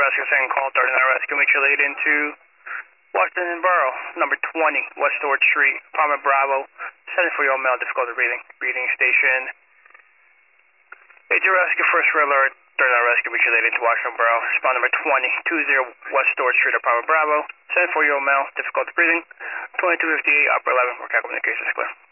Rescue, second call, 39 Rescue, make sure they get into Washington Borough, number 20, West Stewart Street, apartment Bravo, 74-year-old male, difficulty breathing. Breathing station. Agent Rescue, first alert, 39 Rescue, make sure they get into Washington Borough, spot number 20, 20 West Stewart Street, apartment Bravo, 74-year-old male, difficulty breathing, 2258, upper 11, we're communications clear.